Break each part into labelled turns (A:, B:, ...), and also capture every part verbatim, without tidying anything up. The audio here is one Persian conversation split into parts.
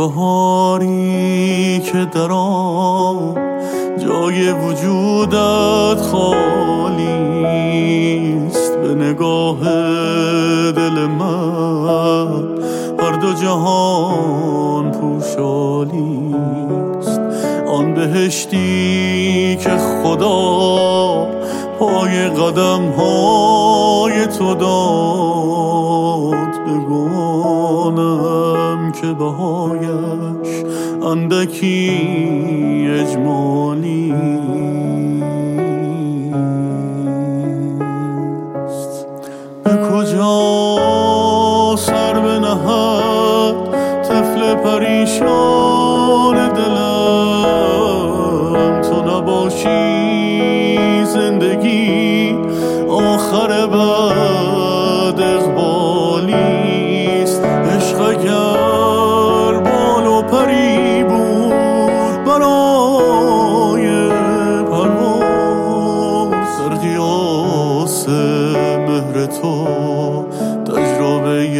A: بهاری که در آن جای وجودت خالیست، به نگاه دل من هر دو جهان پوشالیست. آن بهشتی که خدا پای قدم های تو داد، بگوانم که بهایش اندکی اجمالیست. به کجا سر بنهد طفل پریشان دلم، تو نباشی زندگی آخر بد اقبالیست. عشق اگر بال و پری بود برای پرواز، در قیاس مهر تو تجربه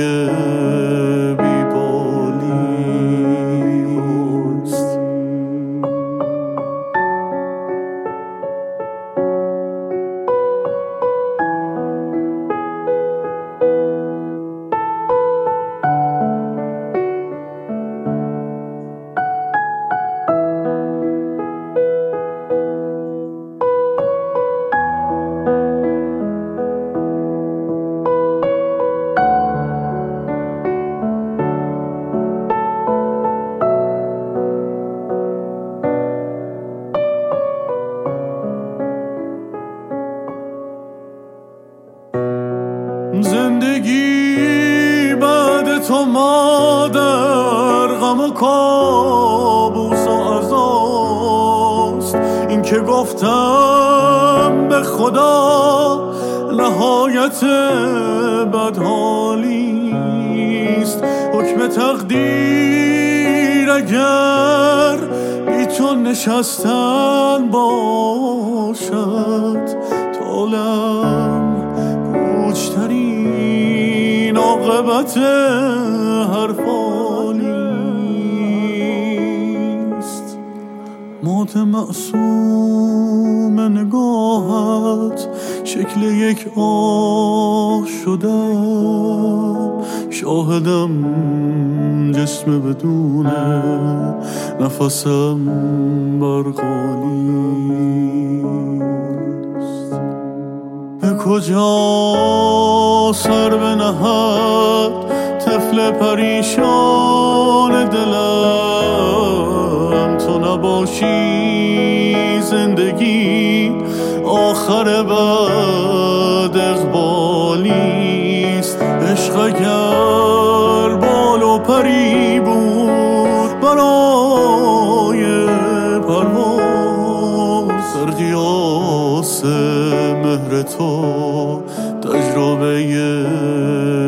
A: بیبالیست. زندگی بعد تو مادر غم و کابوس و عزاست. این که گفتم به خدا نهایت بدحالیست. حکم تقدیر اگر بی تو نشستن باشد، طالم پوچترین عاقبت هر فالیست. موت معصوم نگاهت شکل یک آه شدم، شاهدم جسم بدون نفسم برقالیست. به کجا سر بنهد طفل پریشان دلم، تو نباشی زندگی آخر بد اقبالیست. عشق اگر بال و پری بود برای پرواز، در قیاس مهر تو تجربه